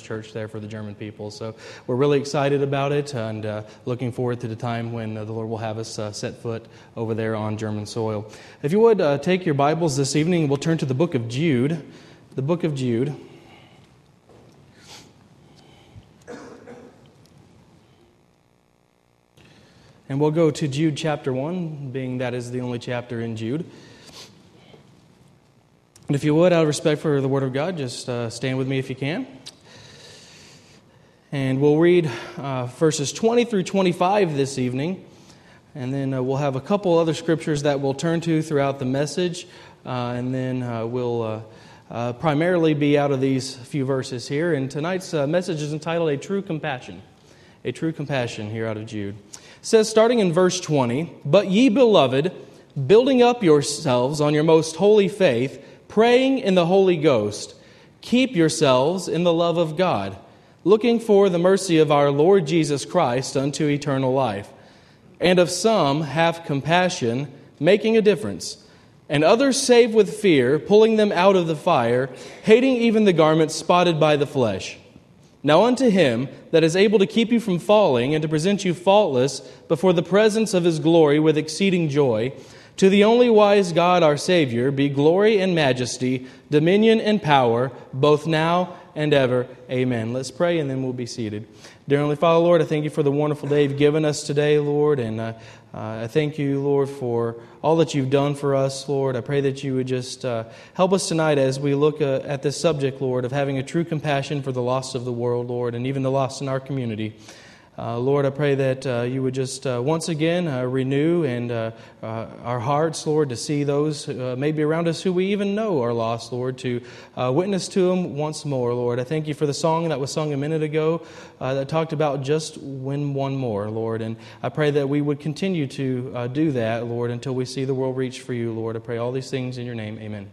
first church there for the German people. So we're really excited about it and looking forward to the time when the Lord will have us set foot over there on German soil. If you would, take your Bibles this evening, we'll turn to the book of Jude. The book of Jude. And we'll go to Jude chapter 1, being that is the only chapter in Jude. And if you would, out of respect for the Word of God, just stand with me if you can. And we'll read verses 20 through 25 this evening. And then we'll have a couple other scriptures that we'll turn to throughout the message. And then we'll primarily be out of these few verses here. And tonight's message is entitled A True Compassion. A True Compassion here out of Jude. It says, starting in verse 20, "But ye beloved, building up yourselves on your most holy faith, praying in the Holy Ghost, keep yourselves in the love of God, looking for the mercy of our Lord Jesus Christ unto eternal life. And of some have compassion, making a difference, and others save with fear, pulling them out of the fire, hating even the garments spotted by the flesh. Now unto him that is able to keep you from falling and to present you faultless before the presence of his glory with exceeding joy, to the only wise God our Savior, be glory and majesty, dominion and power, both now and ever. Amen." Let's pray and then we'll be seated. Dear Heavenly Father, Lord, I thank you for the wonderful day you've given us today, Lord. And I thank you, Lord, for all that you've done for us, Lord. I pray that you would just help us tonight as we look at this subject, Lord, of having a true compassion for the lost of the world, Lord, and even the lost in our community. Lord, I pray that you would just once again renew and our hearts, Lord, to see those maybe around us who we even know are lost, Lord, to witness to them once more, Lord. I thank you for the song that was sung a minute ago that talked about just win one more, Lord. And I pray that we would continue to do that, Lord, until we see the world reach for you, Lord. I pray all these things in your name. Amen.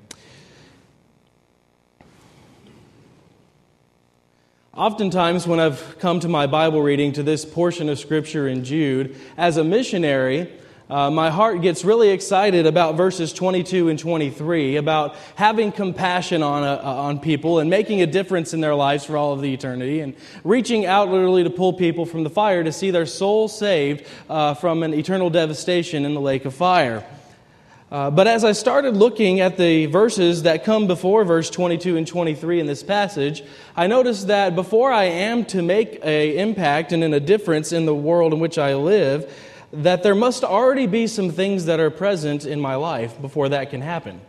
Oftentimes when I've come to my Bible reading to this portion of Scripture in Jude, as a missionary, my heart gets really excited about verses 22 and 23, about having compassion on people and making a difference in their lives for all of the eternity, and reaching out literally to pull people from the fire to see their souls saved from an eternal devastation in the lake of fire. But as I started looking at the verses that come before verse 22 and 23 in this passage, I noticed that before I am to make an impact and a difference in the world in which I live, that there must already be some things that are present in my life before that can happen.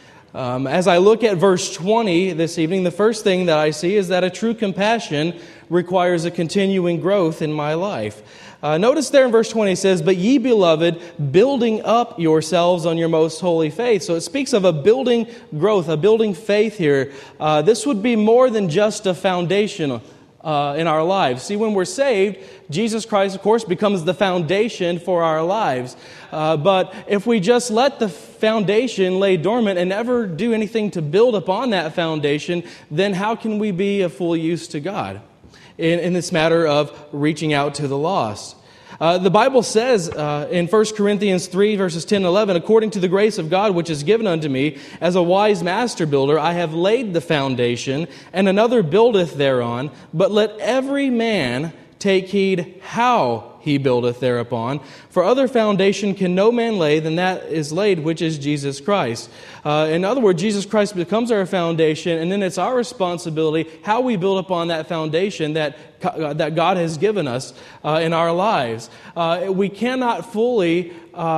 As I look at verse 20 this evening, the first thing that I see is that a true compassion requires a continuing growth in my life. Notice there in verse 20 it says, "But ye beloved, building up yourselves on your most holy faith." So it speaks of a building growth, a building faith here. This would be more than just a foundation in our lives. See, when we're saved, Jesus Christ, of course, becomes the foundation for our lives. But if we just let the foundation lay dormant and never do anything to build upon that foundation, then how can we be of full use to God in this matter of reaching out to the lost? The Bible says in 1 Corinthians 3, verses 10 and 11, "According to the grace of God which is given unto me, as a wise master builder, I have laid the foundation, and another buildeth thereon. But let every man take heed how he buildeth thereupon. For other foundation can no man lay than that is laid, which is Jesus Christ." In other words, Jesus Christ becomes our foundation, and then it's our responsibility how we build upon that foundation that God has given us in our lives. We cannot fully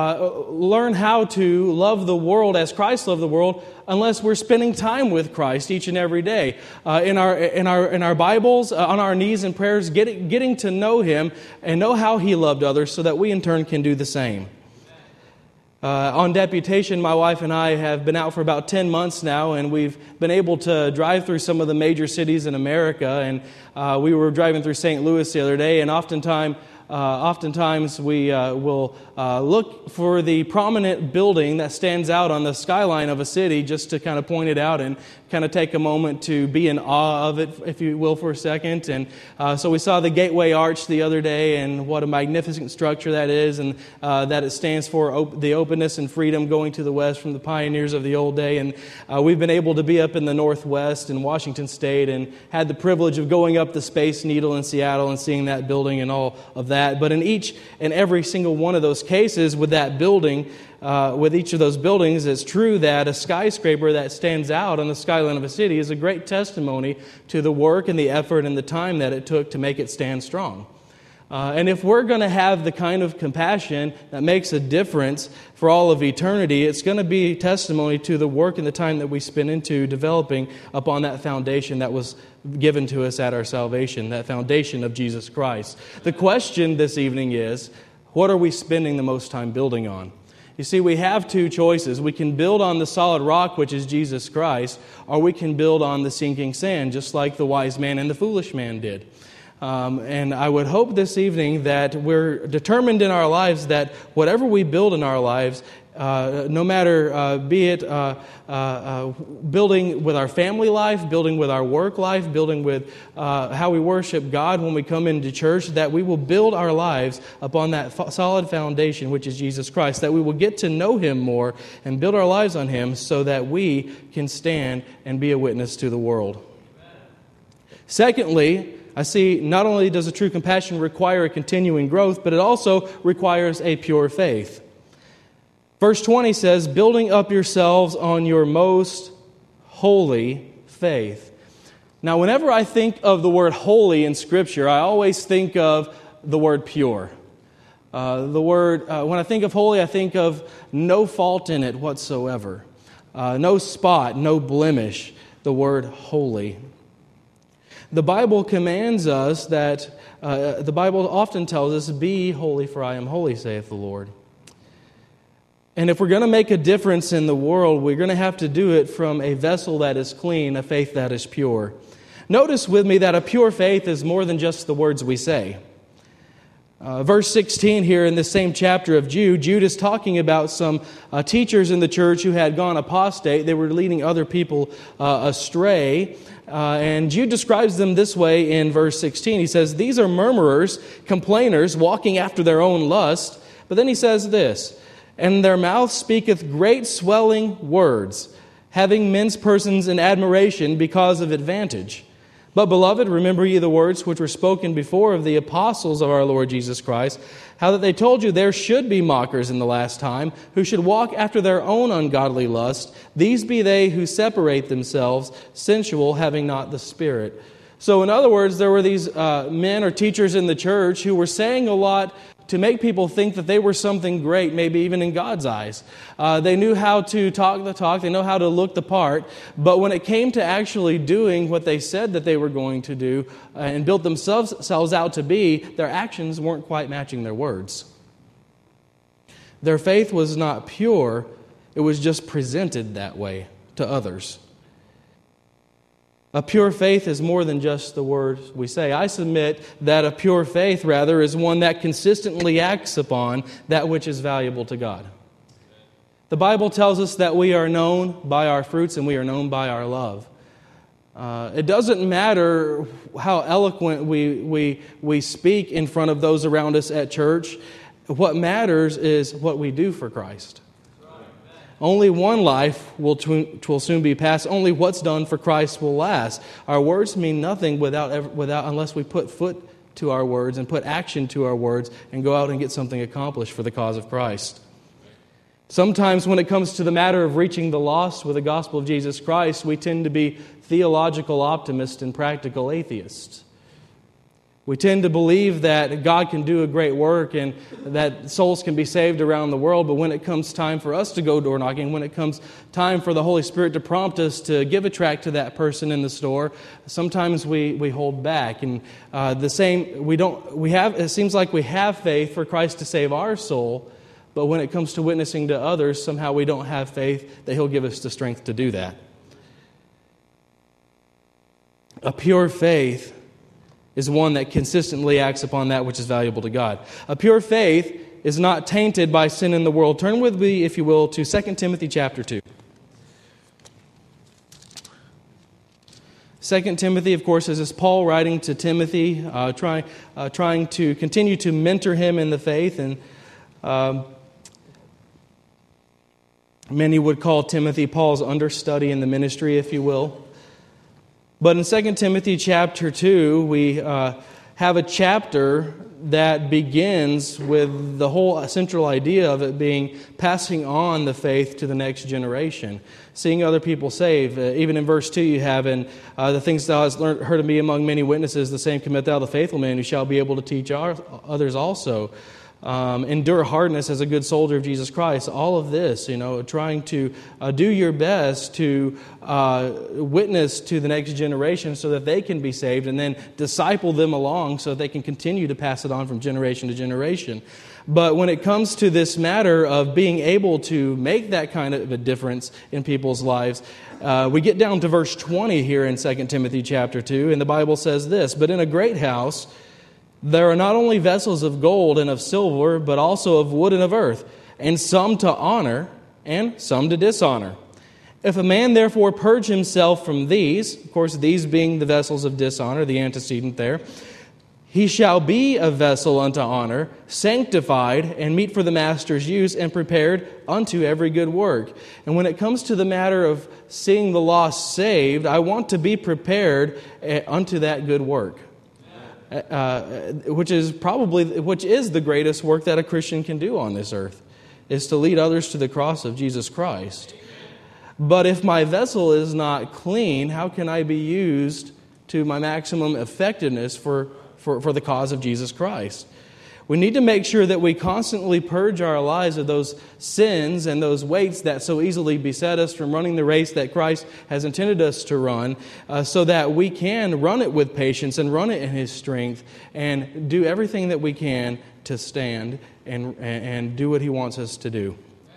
learn how to love the world as Christ loved the world unless we're spending time with Christ each and every day. In our Bibles, on our knees in prayers, getting to know Him and know how He loved others so that we in turn can do the same. On deputation, my wife and I have been out for about 10 months now, and we've been able to drive through some of the major cities in America. And we were driving through St. Louis the other day, and oftentimes oftentimes we will look for the prominent building that stands out on the skyline of a city just to kind of point it out and kind of take a moment to be in awe of it, if you will, for a second. And so we saw the Gateway Arch the other day, and what a magnificent structure that is, and that it stands for the openness and freedom going to the west from the pioneers of the old day. And we've been able to be up in the Northwest in Washington State and had the privilege of going up the Space Needle in Seattle and seeing that building and all of that. But in each and every single one of those cases with that building, with each of those buildings, it's true that a skyscraper that stands out on the skyline of a city is a great testimony to the work and the effort and the time that it took to make it stand strong. And if we're going to have the kind of compassion that makes a difference for all of eternity, it's going to be testimony to the work and the time that we spend into developing upon that foundation that was given to us at our salvation, that foundation of Jesus Christ. The question this evening is, what are we spending the most time building on? You see, we have two choices. We can build on the solid rock, which is Jesus Christ, or we can build on the sinking sand, just like the wise man and the foolish man did. And I would hope this evening that we're determined in our lives that whatever we build in our lives, no matter be it building with our family life, building with our work life, building with how we worship God when we come into church, that we will build our lives upon that solid foundation, which is Jesus Christ, that we will get to know Him more and build our lives on Him so that we can stand and be a witness to the world. Secondly, I see not only does a true compassion require a continuing growth, but it also requires a pure faith. Verse 20 says, building up yourselves on your most holy faith. Now, whenever I think of the word holy in Scripture, I always think of the word pure. When I think of holy, I think of no fault in it whatsoever. No spot, no blemish, the word holy. The Bible commands us that, the Bible often tells us, be holy for I am holy, saith the Lord. And if we're going to make a difference in the world, we're going to have to do it from a vessel that is clean, a faith that is pure. Notice with me that a pure faith is more than just the words we say. Verse 16 here in this same chapter of Jude is talking about some teachers in the church who had gone apostate. They were leading other people astray. And Jude describes them this way in verse 16. He says, these are murmurers, complainers, walking after their own lust. But then he says this, and their mouth speaketh great swelling words, having men's persons in admiration because of advantage. But, beloved, remember ye the words which were spoken before of the apostles of our Lord Jesus Christ, how that they told you there should be mockers in the last time, who should walk after their own ungodly lust. These be they who separate themselves, sensual, having not the Spirit. So, in other words, there were these men or teachers in the church who were saying a lot to make people think that they were something great, maybe even in God's eyes. They knew how to talk the talk, they know how to look the part, but when it came to actually doing what they said that they were going to do and built themselves out to be, their actions weren't quite matching their words. Their faith was not pure, it was just presented that way to others. A pure faith is more than just the words we say. I submit that a pure faith, rather, is one that consistently acts upon that which is valuable to God. The Bible tells us that we are known by our fruits and we are known by our love. It doesn't matter how eloquent we speak in front of those around us at church. What matters is what we do for Christ. Only one life will soon be passed. Only what's done for Christ will last. Our words mean nothing without unless we put foot to our words and put action to our words and go out and get something accomplished for the cause of Christ. Sometimes when it comes to the matter of reaching the lost with the gospel of Jesus Christ, we tend to be theological optimists and practical atheists. We tend to believe that God can do a great work and that souls can be saved around the world, but when it comes time for us to go door knocking, when it comes time for the Holy Spirit to prompt us to give a tract to that person in the store, sometimes we hold back. And it seems like we have faith for Christ to save our soul, but when it comes to witnessing to others, somehow we don't have faith that He'll give us the strength to do that. A pure faith is one that consistently acts upon that which is valuable to God. A pure faith is not tainted by sin in the world. Turn with me, if you will, to 2 Timothy chapter 2. 2 Timothy, of course, is Paul writing to Timothy, trying to continue to mentor him in the faith. And many would call Timothy Paul's understudy in the ministry, if you will. But in 2 Timothy chapter 2, we have a chapter that begins with the whole central idea of it being passing on the faith to the next generation, seeing other people saved. Even in verse 2 you have, "And the things thou hast heard of me among many witnesses, the same commit thou to the faithful man who shall be able to teach others also. Endure hardness as a good soldier of Jesus Christ." All of this, trying to do your best to witness to the next generation so that they can be saved, and then disciple them along so that they can continue to pass it on from generation to generation. But when it comes to this matter of being able to make that kind of a difference in people's lives, we get down to verse 20 here in 2 Timothy chapter 2, and the Bible says this, "But in a great house there are not only vessels of gold and of silver, but also of wood and of earth, and some to honor, and some to dishonor. If a man therefore purge himself from these," of course these being the vessels of dishonor, the antecedent there, "he shall be a vessel unto honor, sanctified, and meet for the master's use, and prepared unto every good work." And when it comes to the matter of seeing the lost saved, I want to be prepared unto that good work. Which is the greatest work that a Christian can do on this earth, is to lead others to the cross of Jesus Christ. But if my vessel is not clean, how can I be used to my maximum effectiveness for the cause of Jesus Christ? We need to make sure that we constantly purge our lives of those sins and those weights that so easily beset us from running the race that Christ has intended us to run, so that we can run it with patience and run it in His strength and do everything that we can to stand and do what He wants us to do.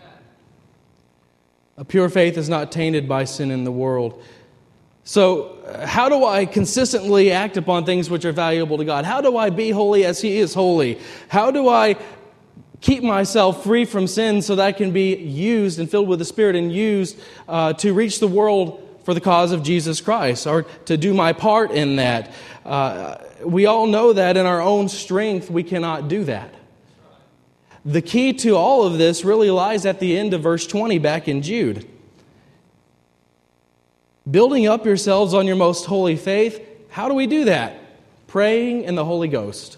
A pure faith is not tainted by sin in the world. So, how do I consistently act upon things which are valuable to God? How do I be holy as He is holy? How do I keep myself free from sin so that I can be used and filled with the Spirit and used to reach the world for the cause of Jesus Christ, or to do my part in that? We all know that in our own strength we cannot do that. The key to all of this really lies at the end of verse 20 back in Jude. Building up yourselves on your most holy faith. How do we do that? Praying in the Holy Ghost.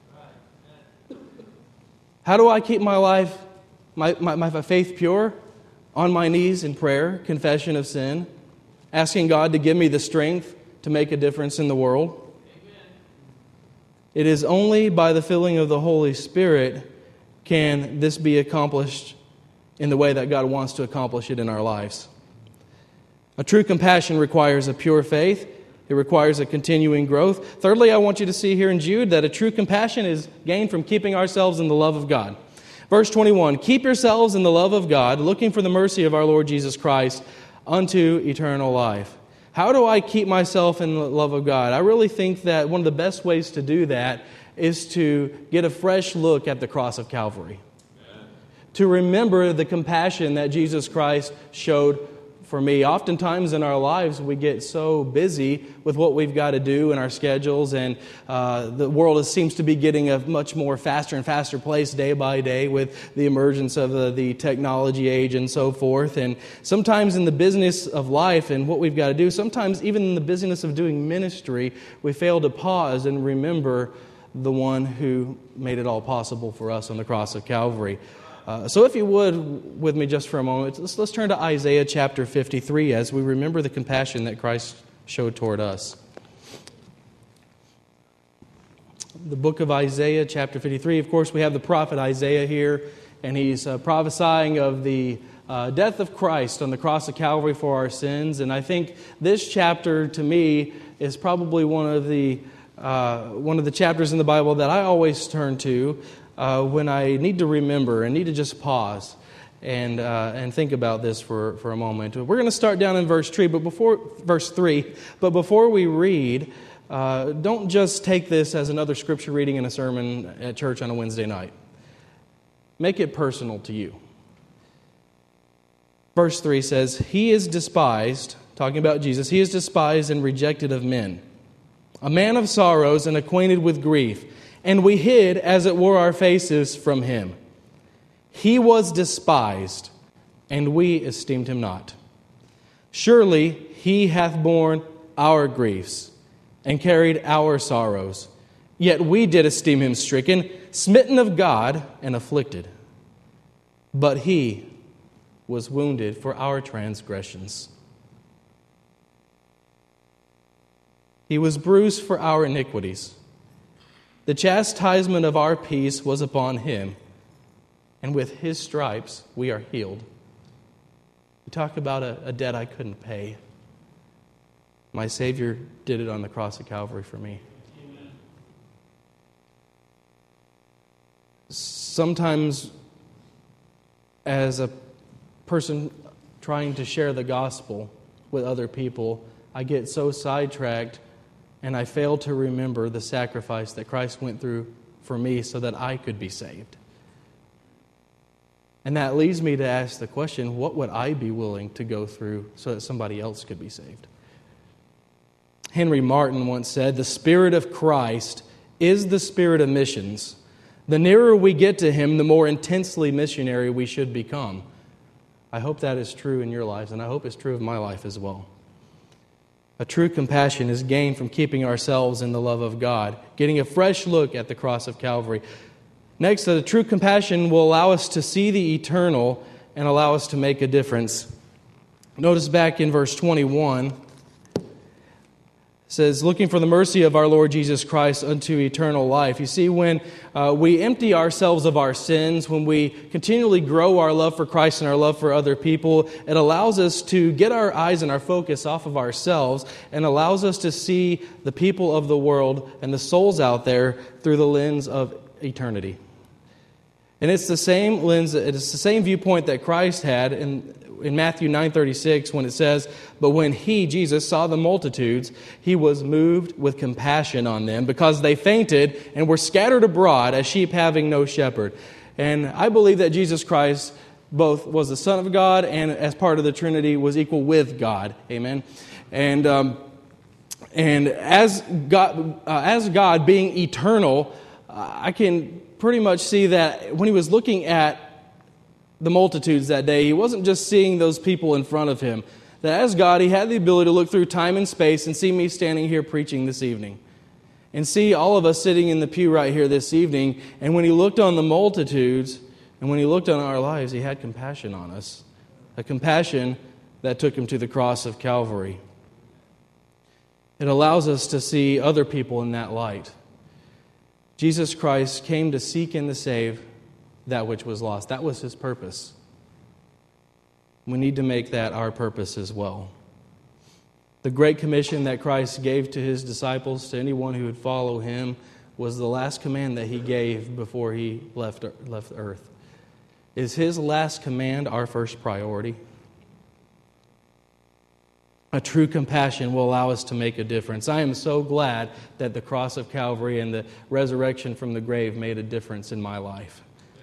How do I keep my life, my faith pure? On my knees in prayer, confession of sin, asking God to give me the strength to make a difference in the world. Amen. It is only by the filling of the Holy Spirit can this be accomplished in the way that God wants to accomplish it in our lives. A true compassion requires a pure faith. It requires a continuing growth. Thirdly, I want you to see here in Jude that a true compassion is gained from keeping ourselves in the love of God. Verse 21, "Keep yourselves in the love of God, looking for the mercy of our Lord Jesus Christ unto eternal life." How do I keep myself in the love of God? I really think that one of the best ways to do that is to get a fresh look at the cross of Calvary. Amen. To remember the compassion that Jesus Christ showed for me. Oftentimes in our lives we get so busy with what we've got to do in our schedules, and the world seems to be getting a much more faster and faster place day by day with the emergence of the technology age and so forth. And sometimes in the business of life and what we've got to do, sometimes even in the business of doing ministry, we fail to pause and remember the one who made it all possible for us on the cross of Calvary. So if you would, with me just for a moment, let's turn to Isaiah chapter 53 as we remember the compassion that Christ showed toward us. The book of Isaiah chapter 53, of course, we have the prophet Isaiah here, and he's prophesying of the death of Christ on the cross of Calvary for our sins. And I think this chapter, to me, is probably one of the chapters in the Bible that I always turn to when I need to remember and need to just pause and think about this for a moment. We're going to start down in verse 3, but before we read, don't just take this as another scripture reading and a sermon at church on a Wednesday night. Make it personal to you. Verse 3 says, He is despised, talking about Jesus, He is despised and rejected of men, a man of sorrows and acquainted with grief, and we hid, as it were, our faces from Him. He was despised, and we esteemed Him not. Surely He hath borne our griefs and carried our sorrows. Yet we did esteem Him stricken, smitten of God, and afflicted. But He was wounded for our transgressions. He was bruised for our iniquities. The chastisement of our peace was upon Him, and with His stripes we are healed. You talk about a debt I couldn't pay. My Savior did it on the cross of Calvary for me. Amen. Sometimes, as a person trying to share the gospel with other people, I get so sidetracked and I fail to remember the sacrifice that Christ went through for me so that I could be saved. And that leads me to ask the question, what would I be willing to go through so that somebody else could be saved? Henry Martin once said, "The Spirit of Christ is the spirit of missions. The nearer we get to Him, the more intensely missionary we should become." I hope that is true in your lives, and I hope it's true of my life as well. A true compassion is gained from keeping ourselves in the love of God, getting a fresh look at the cross of Calvary. Next, a true compassion will allow us to see the eternal and allow us to make a difference. Notice back in verse 21, it says, looking for the mercy of our Lord Jesus Christ unto eternal life. You see, when we empty ourselves of our sins, when we continually grow our love for Christ and our love for other people, it allows us to get our eyes and our focus off of ourselves and allows us to see the people of the world and the souls out there through the lens of eternity. And it's the same lens, it's the same viewpoint that Christ had in Matthew 9:36 when it says, "But when He, Jesus, saw the multitudes, He was moved with compassion on them because they fainted and were scattered abroad as sheep having no shepherd." And I believe that Jesus Christ both was the Son of God and as part of the Trinity was equal with God. Amen. And as God being eternal, I can pretty much see that when He was looking at the multitudes that day, He wasn't just seeing those people in front of Him. That as God, He had the ability to look through time and space and see me standing here preaching this evening. And see all of us sitting in the pew right here this evening. And when He looked on the multitudes and when He looked on our lives, He had compassion on us. A compassion that took Him to the cross of Calvary. It allows us to see other people in that light. Jesus Christ came to seek and to save that which was lost. That was His purpose. We need to make that our purpose as well. The Great Commission that Christ gave to His disciples, to anyone who would follow Him, was the last command that He gave before He left earth. Is His last command our first priority? A true compassion will allow us to make a difference. I am so glad that the cross of Calvary and the resurrection from the grave made a difference in my life.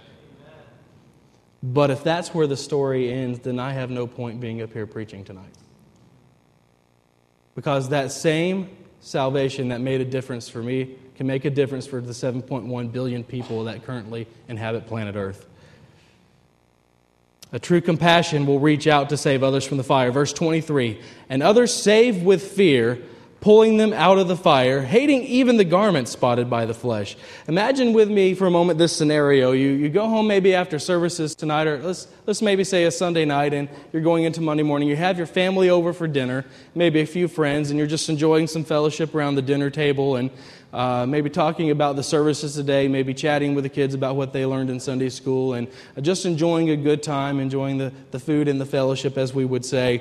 But if that's where the story ends, then I have no point being up here preaching tonight. Because that same salvation that made a difference for me can make a difference for the 7.1 billion people that currently inhabit planet Earth. A true compassion will reach out to save others from the fire. Verse 23, "And others save with fear, pulling them out of the fire, hating even the garment spotted by the flesh." Imagine with me for a moment this scenario. You go home maybe after services tonight, or let's maybe say a Sunday night, and you're going into Monday morning. You have your family over for dinner, maybe a few friends, and you're just enjoying some fellowship around the dinner table and maybe talking about the services today, maybe chatting with the kids about what they learned in Sunday school, and just enjoying a good time, enjoying the food and the fellowship, as we would say.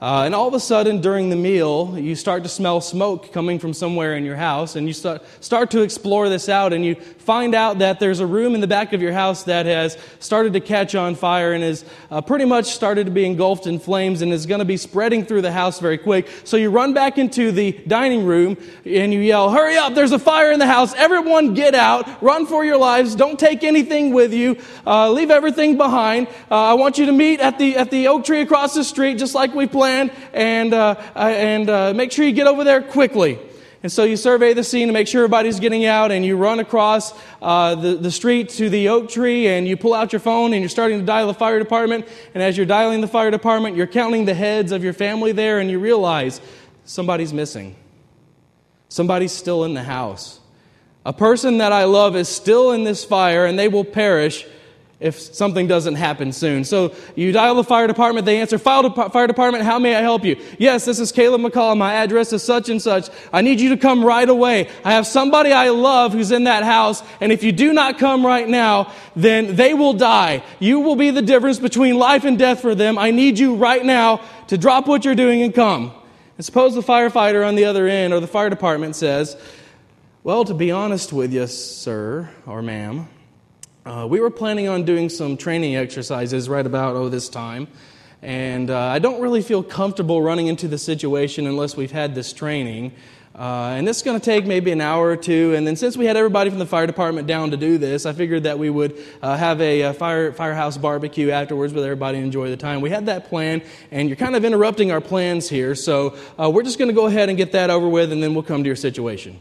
And all of a sudden, during the meal, you start to smell smoke coming from somewhere in your house, and you start to explore this out, and you find out that there's a room in the back of your house that has started to catch on fire and is pretty much started to be engulfed in flames and is going to be spreading through the house very quick. So you run back into the dining room, and you yell, "Hurry up, there's a fire in the house. Everyone get out. Run for your lives. Don't take anything with you. Leave everything behind. I want you to meet at the oak tree across the street, just like we planned. And make sure you get over there quickly." And so you survey the scene to make sure everybody's getting out, and you run across the street to the oak tree, and you pull out your phone, and you're starting to dial the fire department. And as you're dialing the fire department, you're counting the heads of your family there, and you realize somebody's missing. Somebody's still in the house. A person that I love is still in this fire, and they will perish if something doesn't happen soon. So you dial the fire department, they answer, "Fire department, how may I help you?" "Yes, this is Caleb McCall, my address is such and such. I need you to come right away. I have somebody I love who's in that house, and if you do not come right now, then they will die. You will be the difference between life and death for them. I need you right now to drop what you're doing and come." And suppose the firefighter on the other end, or the fire department says, "Well, to be honest with you, sir or ma'am, we were planning on doing some training exercises right about this time, and I don't really feel comfortable running into the situation unless we've had this training. And this is going to take maybe an hour or two, and then since we had everybody from the fire department down to do this, I figured that we would have a firehouse barbecue afterwards with everybody and enjoy the time. We had that plan, and you're kind of interrupting our plans here, so we're just going to go ahead and get that over with, and then we'll come to your situation."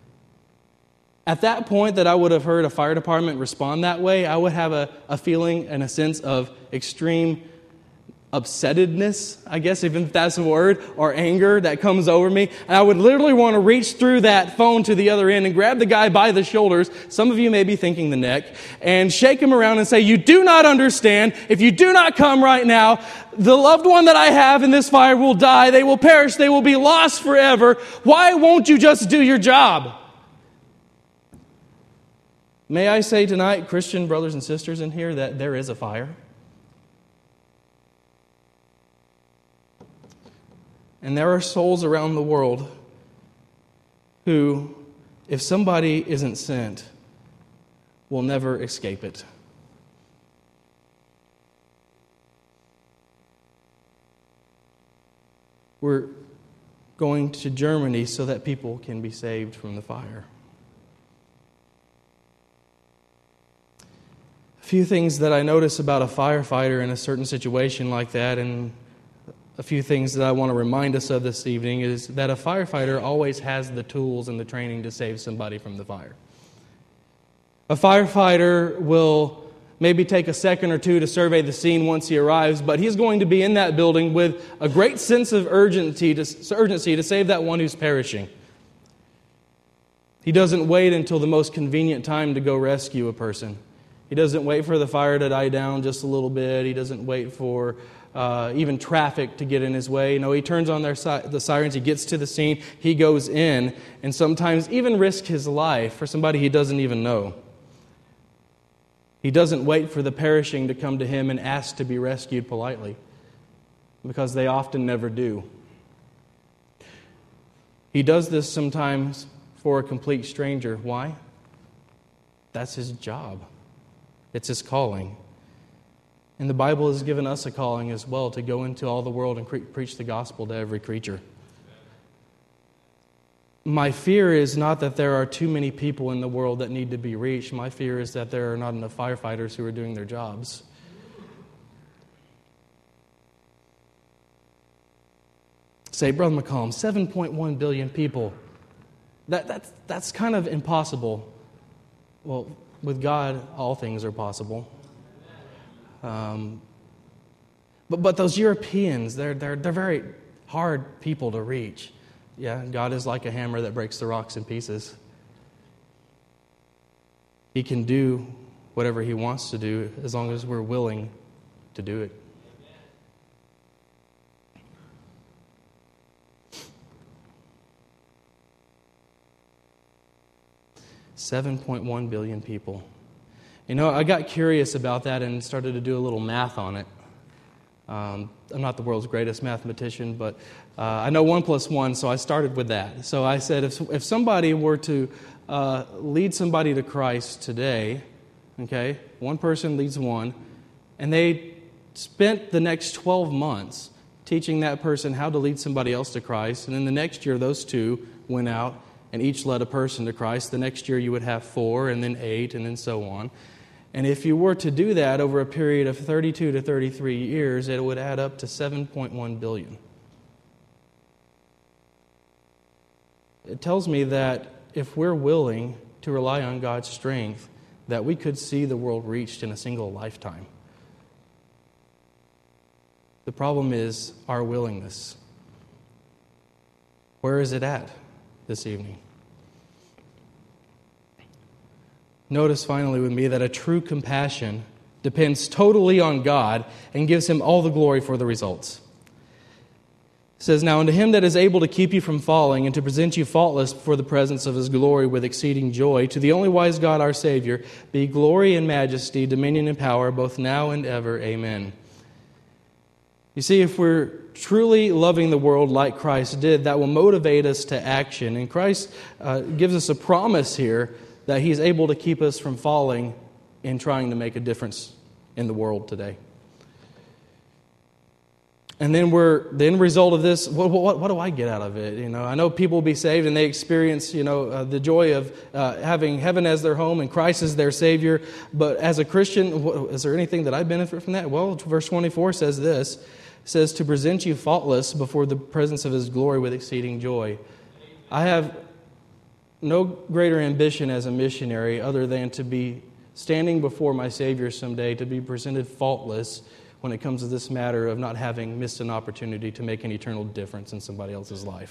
At that point that I would have heard a fire department respond that way, I would have a feeling and a sense of extreme upsettedness, I guess, if that's a word, or anger that comes over me. And I would literally want to reach through that phone to the other end and grab the guy by the shoulders, some of you may be thinking the neck, and shake him around and say, "You do not understand. If you do not come right now, the loved one that I have in this fire will die. They will perish. They will be lost forever. Why won't you just do your job?" May I say tonight, Christian brothers and sisters in here, that there is a fire. And there are souls around the world who, if somebody isn't sent, will never escape it. We're going to Germany so that people can be saved from the fire. A few things that I notice about a firefighter in a certain situation like that, and a few things that I want to remind us of this evening, is that a firefighter always has the tools and the training to save somebody from the fire. A firefighter will maybe take a second or two to survey the scene once he arrives, but he's going to be in that building with a great sense of urgency to save that one who's perishing. He doesn't wait until the most convenient time to go rescue a person. He doesn't wait for the fire to die down just a little bit. He doesn't wait for even traffic to get in his way. No, he turns on the sirens. He gets to the scene. He goes in, and sometimes even risks his life for somebody he doesn't even know. He doesn't wait for the perishing to come to him and ask to be rescued politely, because they often never do. He does this sometimes for a complete stranger. Why? That's his job. It's his calling. And the Bible has given us a calling as well, to go into all the world and preach the gospel to every creature. My fear is not that there are too many people in the world that need to be reached. My fear is that there are not enough firefighters who are doing their jobs. Say, Brother McCollum, 7.1 billion people. That's kind of impossible. Well, with God, all things are possible. But those Europeans, they're very hard people to reach. Yeah, God is like a hammer that breaks the rocks in pieces. He can do whatever He wants to do as long as we're willing to do it. $7.1 billion people. You know, I got curious about that and started to do a little math on it. I'm not the world's greatest mathematician, but I know 1 + 1, so I started with that. So I said, if somebody were to lead somebody to Christ today, okay, one person leads one, and they spent the next 12 months teaching that person how to lead somebody else to Christ, and then the next year those two went out and each led a person to Christ. The next year you would have 4, and then 8, and then so on. And if you were to do that over a period of 32 to 33 years, it would add up to 7.1 billion. It tells me that if we're willing to rely on God's strength, that we could see the world reached in a single lifetime. The problem is our willingness. Where is it at this evening? Notice finally with me that a true compassion depends totally on God and gives Him all the glory for the results. It says, "Now unto Him that is able to keep you from falling and to present you faultless before the presence of His glory with exceeding joy, to the only wise God our Savior, be glory and majesty, dominion and power, both now and ever. Amen." You see, if we're truly loving the world like Christ did, that will motivate us to action. And Christ gives us a promise here that He's able to keep us from falling in trying to make a difference in the world today. And then the end result of this, what do I get out of it? I know people will be saved and they experience, the joy of having heaven as their home and Christ as their Savior. But as a Christian, is there anything that I benefit from that? Well, verse 24 says this. It says, "To present you faultless before the presence of His glory with exceeding joy." I have no greater ambition as a missionary other than to be standing before my Savior someday, to be presented faultless when it comes to this matter of not having missed an opportunity to make an eternal difference in somebody else's life.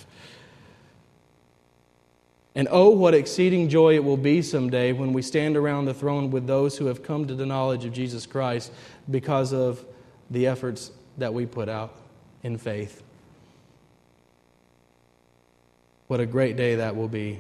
And oh, what exceeding joy it will be someday when we stand around the throne with those who have come to the knowledge of Jesus Christ because of the efforts that we put out in faith. What a great day that will be.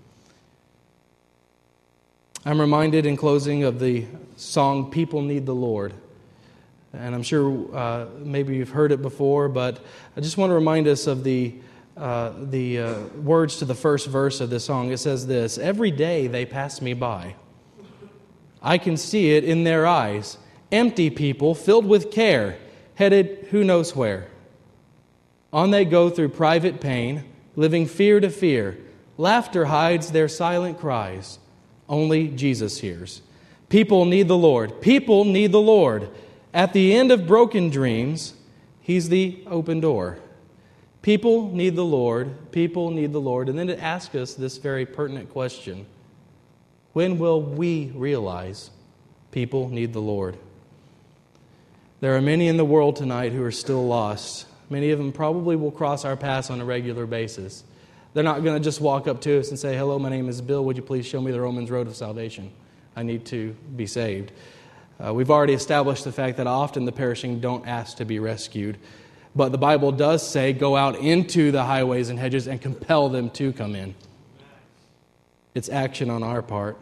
I'm reminded in closing of the song, "People Need the Lord." And I'm sure maybe you've heard it before, but I just want to remind us of the words to the first verse of this song. It says this: "Every day they pass me by. I can see it in their eyes. Empty people filled with care, headed who knows where. On they go through private pain, living fear to fear. Laughter hides their silent cries. Only Jesus hears. People need the Lord. People need the Lord. At the end of broken dreams, He's the open door. People need the Lord. People need the Lord." And then it asks us this very pertinent question: when will we realize people need the Lord? There are many in the world tonight who are still lost. Many of them probably will cross our paths on a regular basis. They're not going to just walk up to us and say, "Hello, my name is Bill. Would you please show me the Romans road of salvation? I need to be saved." We've already established the fact that often the perishing don't ask to be rescued. But the Bible does say, go out into the highways and hedges and compel them to come in. It's action on our part.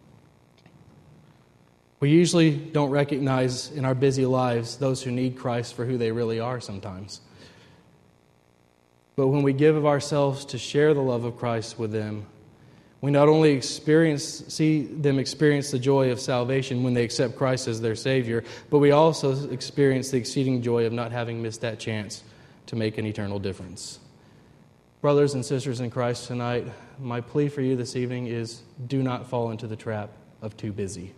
We usually don't recognize in our busy lives those who need Christ for who they really are sometimes. But when we give of ourselves to share the love of Christ with them, we not only see them experience the joy of salvation when they accept Christ as their Savior, but we also experience the exceeding joy of not having missed that chance to make an eternal difference. Brothers and sisters in Christ tonight, my plea for you this evening is do not fall into the trap of too busy.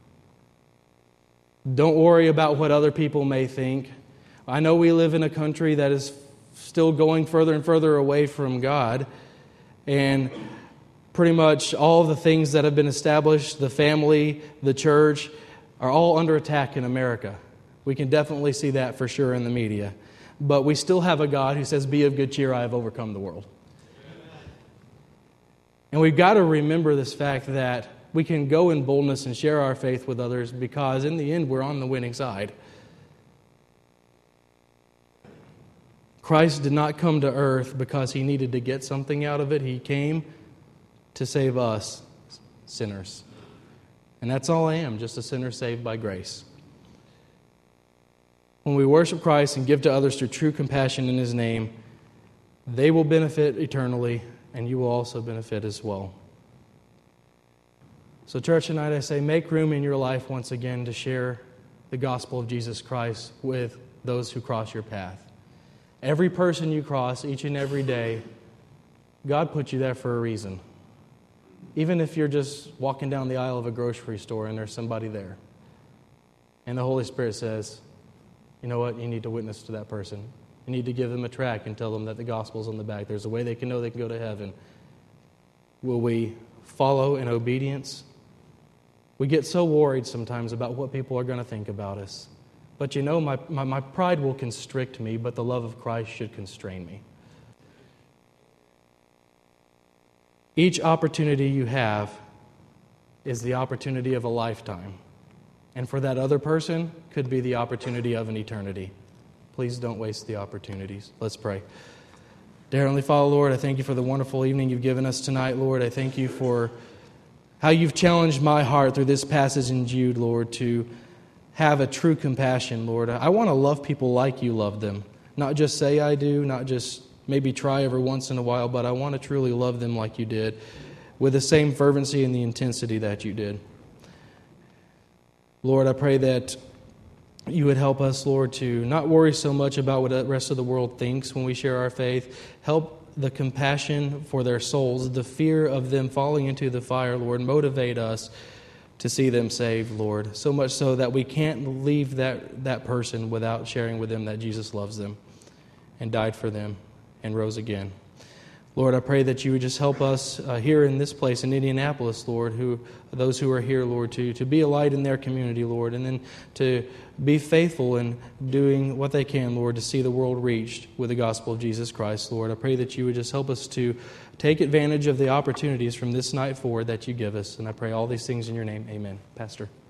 Don't worry about what other people may think. I know we live in a country that is still going further and further away from God, and pretty much all the things that have been established, the family, the church, are all under attack in America. We can definitely see that for sure in the media. But we still have a God who says, "Be of good cheer, I have overcome the world." And we've got to remember this fact that we can go in boldness and share our faith with others because in the end we're on the winning side. Christ did not come to earth because He needed to get something out of it. He came to save us, sinners. And that's all I am, just a sinner saved by grace. when we worship Christ and give to others through true compassion in His name, they will benefit eternally, and you will also benefit as well. So church, tonight I say, make room in your life once again to share the gospel of Jesus Christ with those who cross your path. Every person you cross each and every day, God put you there for a reason. Even if you're just walking down the aisle of a grocery store and there's somebody there, and the Holy Spirit says, you know what, you need to witness to that person. You need to give them a tract and tell them that the gospel's on the back. There's a way they can know they can go to heaven. Will we follow in obedience? We get so worried sometimes about what people are going to think about us. But you know, my pride will constrict me, but the love of Christ should constrain me. Each opportunity you have is the opportunity of a lifetime. And for that other person, could be the opportunity of an eternity. Please don't waste the opportunities. Let's pray. Dear Heavenly Father, Lord, I thank you for the wonderful evening you've given us tonight, Lord. I thank you for how you've challenged my heart through this passage in Jude, Lord, to have a true compassion, Lord. I want to love people like you love them. Not just say I do, not just maybe try every once in a while, but I want to truly love them like you did, with the same fervency and the intensity that you did. Lord, I pray that you would help us, Lord, to not worry so much about what the rest of the world thinks when we share our faith. Help the compassion for their souls, the fear of them falling into the fire, Lord, motivate us to see them saved, Lord. So much so that we can't leave that person without sharing with them that Jesus loves them and died for them and rose again. Lord, I pray that you would just help us here in this place in Indianapolis, Lord, those who are here, Lord, to be a light in their community, Lord, and then to be faithful in doing what they can, Lord, to see the world reached with the gospel of Jesus Christ, Lord. I pray that you would just help us to take advantage of the opportunities from this night forward that you give us. And I pray all these things in your name. Amen. Pastor.